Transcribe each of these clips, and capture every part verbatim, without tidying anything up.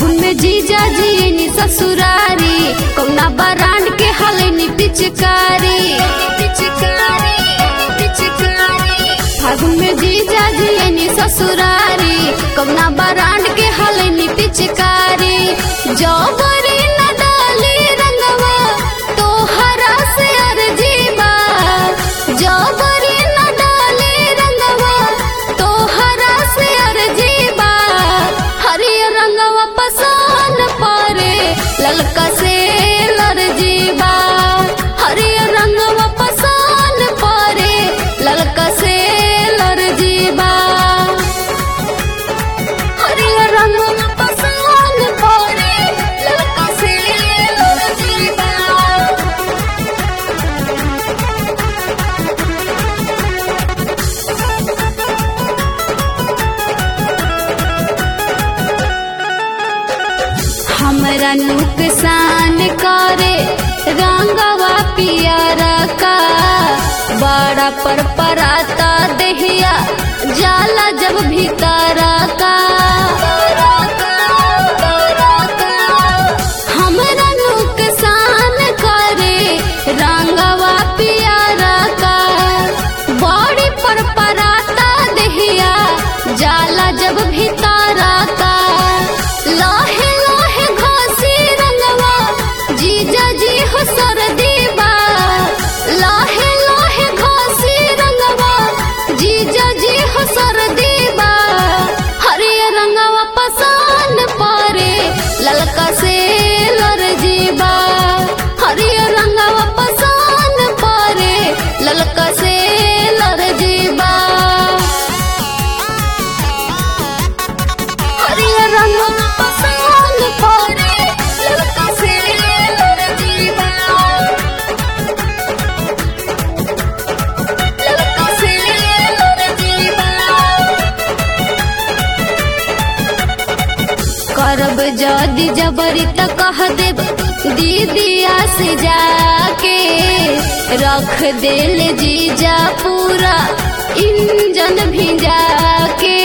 फागुन में जीजा जी नी ससुरारी कौना बरांड के हलेनी पिचकारी पिचकारी पिचकारी फागुन में जीजा जी नी ससुरारी कौना बरांड के हलेनी पिचकारी जौबरी न डाली रंगवा तो हरा से अर्जीबा जौबरी न डाली रंगवा तो हरा से अर्जीबा हरियर रंगवा पसंद परे ललका से लरजीबा हरियर रंगवा पसंद परे ललका से लरजीबा हरियर रंगवा पसंद परे ललका से लरजीबा हमरा नुकसान करे रंगवा पियरा का बड़ा पर पराता देहिया जाला जब भीतरा का हमरा नुकसान करे रंगवा पियरा का बड़ी पर पराता देहिया जाला जब भीतरा का लाहे लाहे घासी रंगवा जीजा जी हो सरदीबा लाहे लाहे घासी रंगवा जीजा जी हो सरदीबा हरियर रंगवा पसंद परे ललका से लरजीबा हरियर रंगवा पसंद परे ललका से लरजीबा हरियर रंगवा पसंद परे ललका से लरजीबा ललका से लरजीबा करब जदी जबरी त कह देब दीदिया से जाके रख देल जीजा पूरा इंजन भिजा के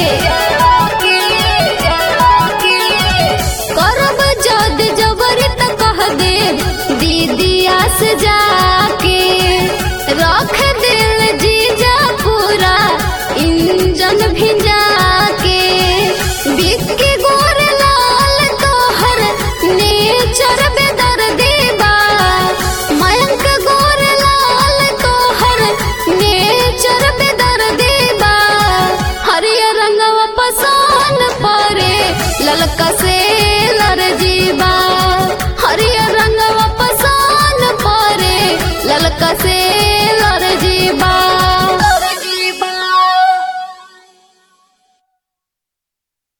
करब जदी जबरी त कह देब दीदिया से जाके रख देल जीजा पूरा इंजन भिजा के बिक्की गोर लाल तोहर नेचर बेदर देबा मयंक गोर लाल तोहर नेचर बेदर देबा हरियर रंगवा पसंद परे ललका से